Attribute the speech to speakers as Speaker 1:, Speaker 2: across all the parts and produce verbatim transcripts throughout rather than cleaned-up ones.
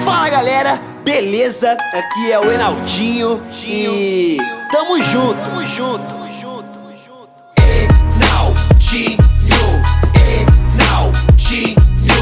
Speaker 1: Fala galera, beleza? Aqui é o Enaldinho e tamo junto, tamo junto, tamo junto, tamo junto. Enaldinho, Enaldinho,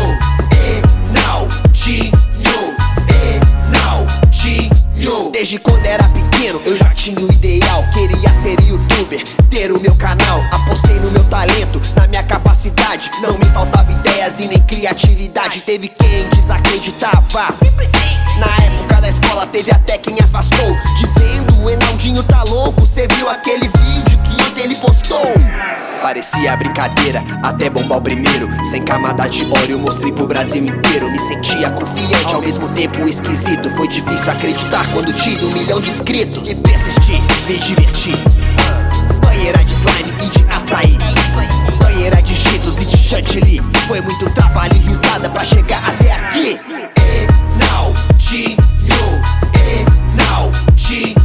Speaker 1: Enaldinho, Enaldinho. Desde quando era pequeno eu já tinha o ideal, queria ser youtuber, ter o meu canal. Apostei no meu talento, na minha capacidade, não me faltava ideias e nem criatividade. Teve quem desacreditava, na época da escola teve até quem afastou, dizendo: o Enaldinho tá louco, cê viu aquele vídeo que ontem ele postou? Parecia brincadeira, até bombar o primeiro. Sem camada de óleo eu mostrei pro Brasil inteiro. Me sentia confiante, ao mesmo tempo esquisito. Foi difícil acreditar quando tive um milhão de inscritos. E persisti, me diverti. Banheira de slime e de açaí, banheira de cheetos e de chantilly. Foi muito trabalho e risada pra chegar até aqui. Enaldinho, Enaldinho,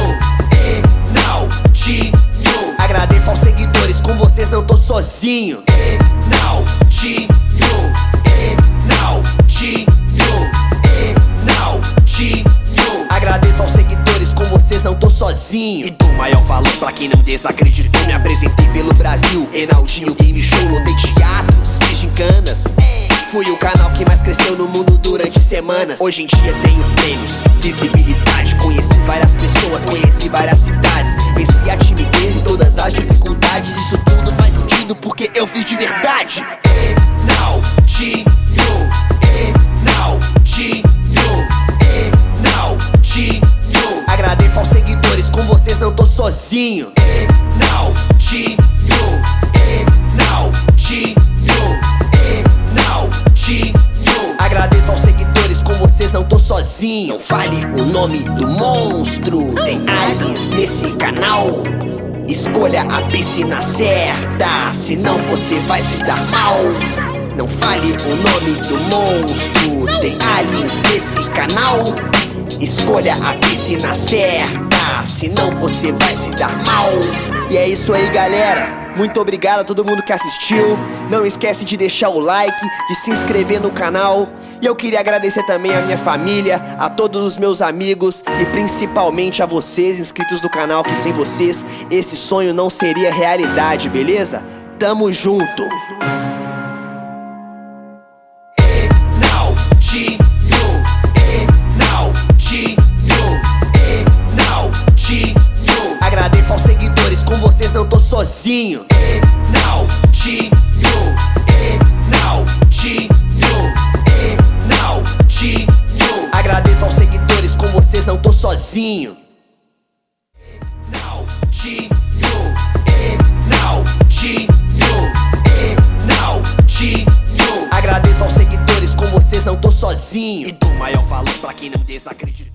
Speaker 1: Enaldinho. Agradeço aos seguidores, com vocês não tô sozinho. Enaldinho, Enaldinho, Enaldinho. Agradeço aos seguidores, com vocês não tô sozinho. E dou maior valor pra quem não desacreditou. Me apresentei pelo Brasil, Enaldinho Game Show. Lotei teatros, fiz gincanas. Fui o canal que mais cresceu no mundo durante semanas. Hoje em dia tenho prêmios, visibilidade. Conheci várias pessoas, conheci várias cidades. Venci a timidez e todas as dificuldades. Isso tudo faz sentido porque eu fiz de verdade. Enaldinho, Enaldinho, Enaldinho. Agradeço aos seguidores, com vocês não tô sozinho. Enaldinho, Enaldinho, Enaldinho. Agradeço aos seguidores, com vocês não tô sozinho. Não fale o nome do monstro, tem aliens nesse canal. Escolha a piscina certa, senão você vai se dar mal. Não fale o nome do monstro, tem aliens nesse canal. Escolha a piscina certa, senão você vai se dar mal. E é isso aí galera, muito obrigado a todo mundo que assistiu. Não esquece de deixar o like, de se inscrever no canal. E eu queria agradecer também a minha família, a todos os meus amigos e principalmente a vocês inscritos do canal, que sem vocês esse sonho não seria realidade, beleza? Tamo junto! Enaldinho, Enaldinho, Enaldinho. Agradeço aos seguidores, com vocês não tô sozinho. Enaldinho, Enaldinho, Enaldinho. Agradeço aos seguidores, com vocês não tô sozinho. Enaldinho, Enaldinho, Enaldinho. Agradeço aos seguidores, com vocês não tô sozinho. E dou maior valor pra quem não desacreditou.